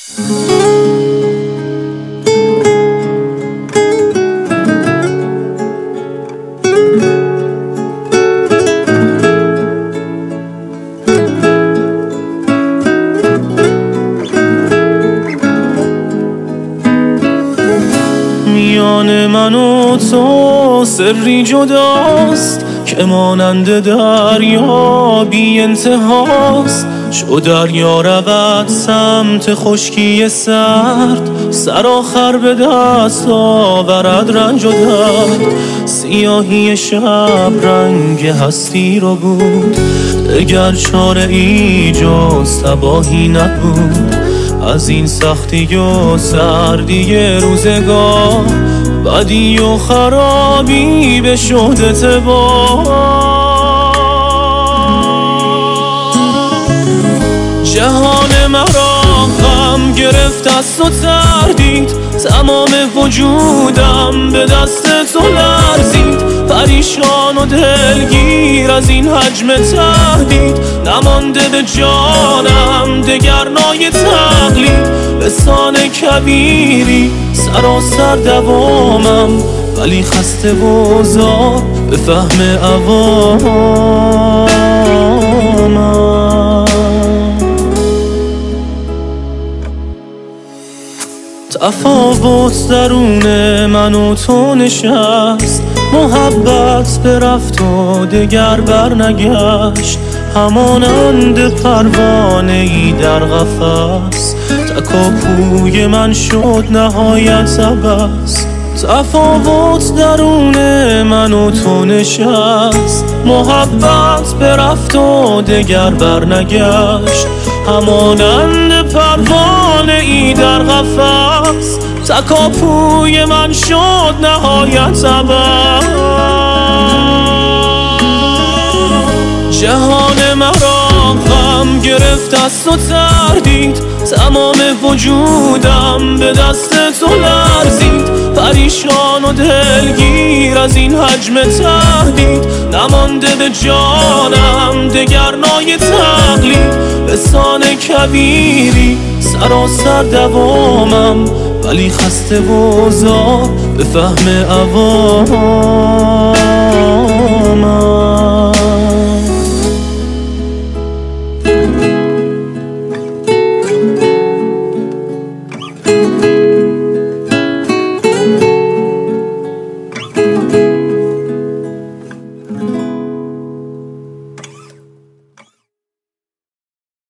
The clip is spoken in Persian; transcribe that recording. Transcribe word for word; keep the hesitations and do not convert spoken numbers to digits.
میان من و تو سری جداست که مانند دریا بی انتهاست. شو دریا رود سمت خشکی سرد، سر آخر به دست آورد رنج و درد. سیاهی شب رنگ هستی رو بود، دگر چاره ای جز تباهی نبود. از این سختی و سردی روزگار، بدی و خرابی به شهد اعتبار. جهان مرا غم گرفت از تو تردید، تمام وجودم به دست تو لرزید. پریشان و دلگیر از این حجم تهدید، نمانده به جانم دگر نای تقلید. به سان کبیری سراسر دوامم، ولی خسته و زار به فهم عوامم. تفاوت درون من و تو نشست، محبت برفت و دگر برنگشت. همانند پروانه ای در قفس، تکاپوی من شد نهایت عبث. تفاوت درون من و تو نشست، محبت برفت و دگر برنگشت. همانند پروانه ای در قفس، تکاپوی من شد نهایت عبث. جهان مرا غم گرفت از تو تردید، تمام وجودم به دست تو لرزید. پریشان و دلگیر از این حجم تهدید، نمانده به جانم دگر نای تقلید. به سان کبیری سراسر دوامم، ولی خسته و زار به فهم عوامم.